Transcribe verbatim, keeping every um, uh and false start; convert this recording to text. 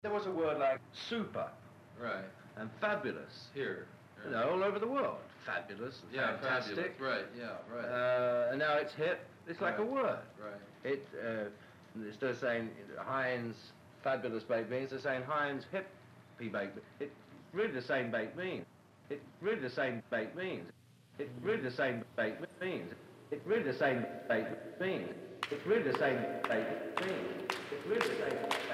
There was a word like super. Right. And fabulous. Here. Right. You know, all over the world. Fabulous and yeah, fantastic. Fabulous. Right, yeah, right. Uh, and now it's hip. It's like right. a word. Right. It, uh, instead of saying Heinz fabulous baked beans, they're saying Heinz hippy baked beans. It's really the same baked beans. It's really the same baked beans. It's really the same baked beans. It's really the same baked beans. It's really the same baked beans. It's really the same.